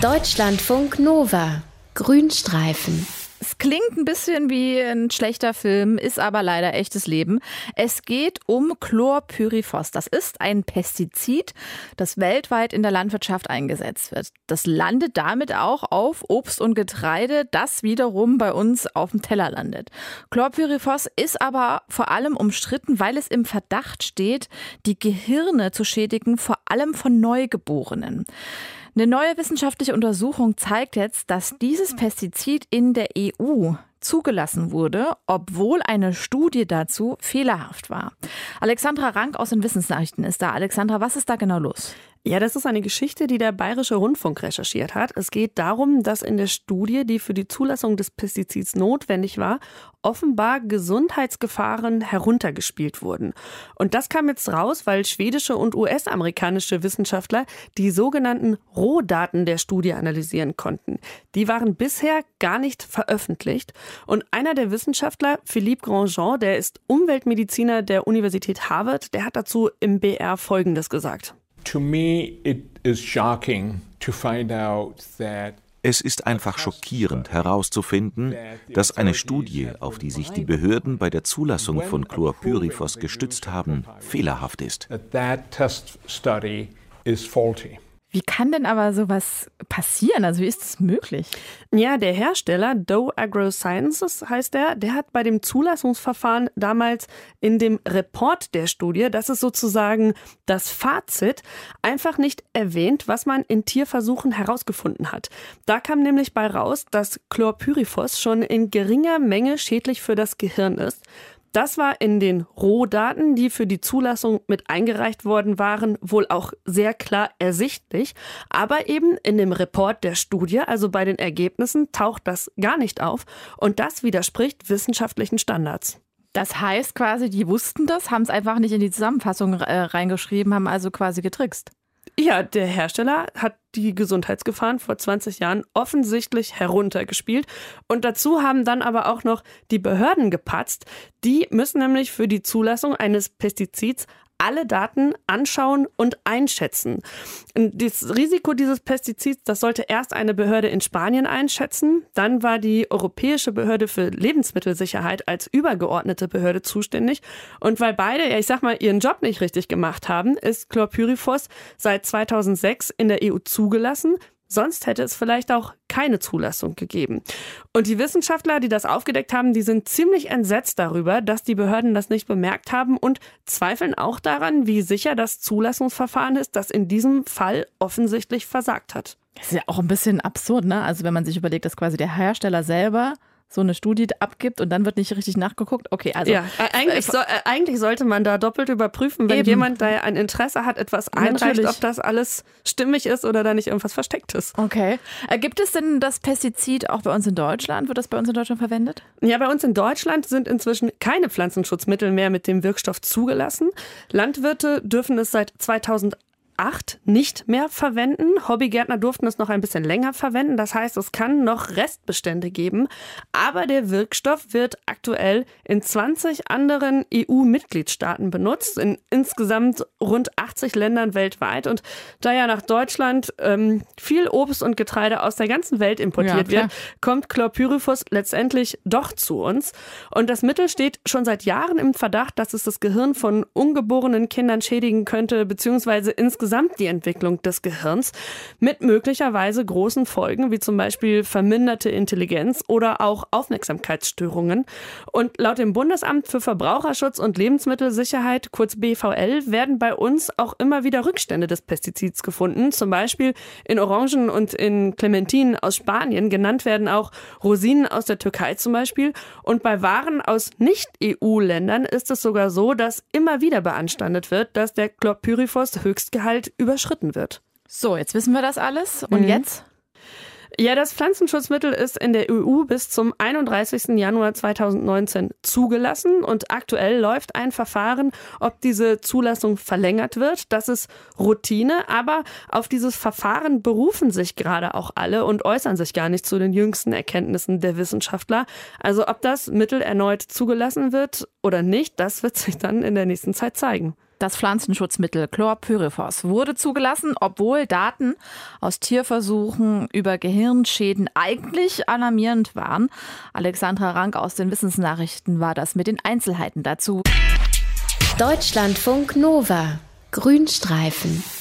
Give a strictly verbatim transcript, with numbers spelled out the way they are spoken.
Deutschlandfunk Nova. Grünstreifen. Es klingt ein bisschen wie ein schlechter Film, ist aber leider echtes Leben. Es geht um Chlorpyrifos. Das ist ein Pestizid, das weltweit in der Landwirtschaft eingesetzt wird. Das landet damit auch auf Obst und Getreide, das wiederum bei uns auf dem Teller landet. Chlorpyrifos ist aber vor allem umstritten, weil es im Verdacht steht, die Gehirne zu schädigen, vor allem von Neugeborenen. Eine neue wissenschaftliche Untersuchung zeigt jetzt, dass dieses Pestizid in der E U zugelassen wurde, obwohl eine Studie dazu fehlerhaft war. Alexandra Rank aus den Wissensnachrichten ist da. Alexandra, was ist da genau los? Ja, das ist eine Geschichte, die der Bayerische Rundfunk recherchiert hat. Es geht darum, dass in der Studie, die für die Zulassung des Pestizids notwendig war, offenbar Gesundheitsgefahren heruntergespielt wurden. Und das kam jetzt raus, weil schwedische und U S-amerikanische Wissenschaftler die sogenannten Rohdaten der Studie analysieren konnten. Die waren bisher gar nicht veröffentlicht. Und einer der Wissenschaftler, Philippe Grandjean, der ist Umweltmediziner der Universität Harvard, der hat dazu im B R Folgendes gesagt. To me, it is shocking to find out that Es ist einfach schockierend herauszufinden, dass eine Studie, auf die sich die Behörden bei der Zulassung von Chlorpyrifos gestützt haben, fehlerhaft ist. that test study is faulty. Wie kann denn aber sowas passieren? Also wie ist das möglich? Ja, der Hersteller Dow AgroSciences heißt der, der hat bei dem Zulassungsverfahren damals in dem Report der Studie, das ist sozusagen das Fazit, einfach nicht erwähnt, was man in Tierversuchen herausgefunden hat. Da kam nämlich bei raus, dass Chlorpyrifos schon in geringer Menge schädlich für das Gehirn ist. Das war in den Rohdaten, die für die Zulassung mit eingereicht worden waren, wohl auch sehr klar ersichtlich. Aber eben in dem Report der Studie, also bei den Ergebnissen, taucht das gar nicht auf. Und das widerspricht wissenschaftlichen Standards. Das heißt quasi, die wussten das, haben es einfach nicht in die Zusammenfassung äh, reingeschrieben, haben also quasi getrickst. Ja, der Hersteller hat die Gesundheitsgefahren vor zwanzig Jahren offensichtlich heruntergespielt. Und dazu haben dann aber auch noch die Behörden gepatzt. Die müssen nämlich für die Zulassung eines Pestizids alle Daten anschauen und einschätzen. Das Risiko dieses Pestizids, das sollte erst eine Behörde in Spanien einschätzen. Dann war die Europäische Behörde für Lebensmittelsicherheit als übergeordnete Behörde zuständig. Und weil beide, ja ich sag mal, ihren Job nicht richtig gemacht haben, ist Chlorpyrifos seit zweitausendsechs in der E U zugelassen. Sonst hätte es vielleicht auch keine Zulassung gegeben. Und die Wissenschaftler, die das aufgedeckt haben, die sind ziemlich entsetzt darüber, dass die Behörden das nicht bemerkt haben und zweifeln auch daran, wie sicher das Zulassungsverfahren ist, das in diesem Fall offensichtlich versagt hat. Das ist ja auch ein bisschen absurd, ne? Also wenn man sich überlegt, dass quasi der Hersteller selber so eine Studie abgibt und dann wird nicht richtig nachgeguckt. Okay, also ja, eigentlich, so, äh, eigentlich sollte man da doppelt überprüfen, wenn eben jemand da ein Interesse hat, etwas einreicht, Natürlich. ob das alles stimmig ist oder da nicht irgendwas versteckt ist. Okay. Äh, gibt es denn das Pestizid auch bei uns in Deutschland? Wird das bei uns in Deutschland verwendet? Ja, bei uns in Deutschland sind inzwischen keine Pflanzenschutzmittel mehr mit dem Wirkstoff zugelassen. Landwirte dürfen es seit zweitausendacht nicht mehr verwenden. Hobbygärtner durften es noch ein bisschen länger verwenden. Das heißt, es kann noch Restbestände geben. Aber der Wirkstoff wird aktuell in zwanzig anderen E U-Mitgliedstaaten benutzt. In insgesamt rund achtzig Ländern weltweit. Und da ja nach Deutschland ähm, viel Obst und Getreide aus der ganzen Welt importiert ja, wird, kommt Chlorpyrifos letztendlich doch zu uns. Und das Mittel steht schon seit Jahren im Verdacht, dass es das Gehirn von ungeborenen Kindern schädigen könnte, beziehungsweise insgesamt die Entwicklung des Gehirns mit möglicherweise großen Folgen, wie zum Beispiel verminderte Intelligenz oder auch Aufmerksamkeitsstörungen. Und laut dem Bundesamt für Verbraucherschutz und Lebensmittelsicherheit, kurz B V L, werden bei uns auch immer wieder Rückstände des Pestizids gefunden. Zum Beispiel in Orangen und in Clementinen aus Spanien. Genannt werden auch Rosinen aus der Türkei zum Beispiel. Und bei Waren aus Nicht-E U-Ländern ist es sogar so, dass immer wieder beanstandet wird, dass der Chlorpyrifos Höchstgehalt überschritten wird. So, jetzt wissen wir das alles. Und mhm. jetzt? Ja, das Pflanzenschutzmittel ist in der E U bis zum einunddreißigsten Januar zweitausendneunzehn zugelassen und aktuell läuft ein Verfahren, ob diese Zulassung verlängert wird. Das ist Routine, aber auf dieses Verfahren berufen sich gerade auch alle und äußern sich gar nicht zu den jüngsten Erkenntnissen der Wissenschaftler. Also ob das Mittel erneut zugelassen wird oder nicht, das wird sich dann in der nächsten Zeit zeigen. Das Pflanzenschutzmittel Chlorpyrifos wurde zugelassen, obwohl Daten aus Tierversuchen über Gehirnschäden eigentlich alarmierend waren. Alexandra Rank aus den Wissensnachrichten war das mit den Einzelheiten dazu. Deutschlandfunk Nova. Grünstreifen.